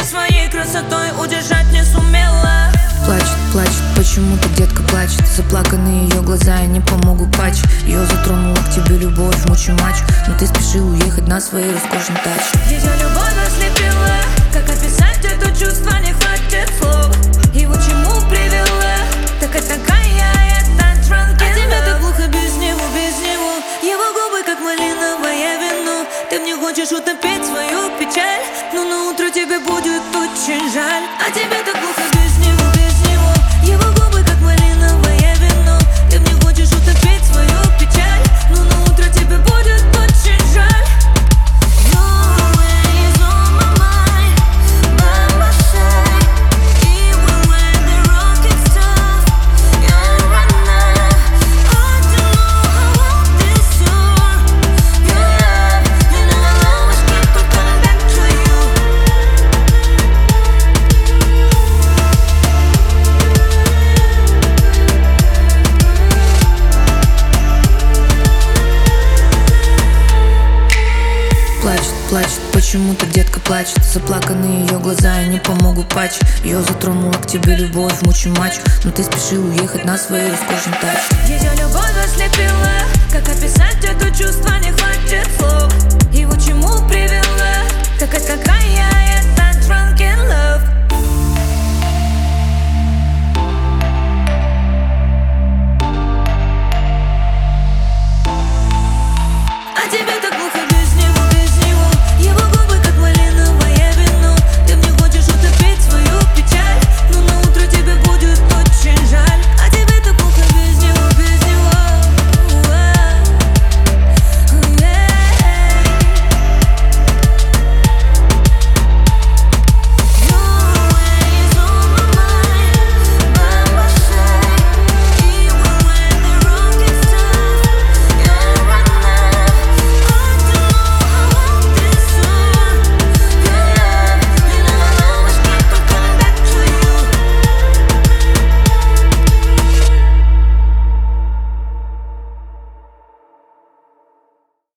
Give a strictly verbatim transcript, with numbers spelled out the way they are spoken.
своей красотой удержать не сумела. Плачет, плачет, почему-то детка плачет. Заплаканные ее глаза и не помогут патч. Ее затронула к тебе любовь, мучи матч. Но ты спешил уехать на своей роскошной тачке. Ее любовь ослепила, как описать это чувство, не хватит слов. Его чему привела, так это такая, это drunk. А тебе так глухо без него, без него. Его губы как малиновое вино. Ты мне хочешь утопить свою печаль, но на утро тебе будет очень жаль. А тебе так глухо без него, без него. Его губы как малиновое вино. Ты мне хочешь утопить свою печаль, но на утро тебе будет очень жаль. Плачет, плачет, почему-то детка плачет. Заплаканные ее глаза и не помогут патч. Ее затронула к тебе любовь, мучи матч. Но ты спешил уехать на своей роскошной тачке. Ее любовь ослепила, как описать это чувство, не хватит слов. Его чему привела,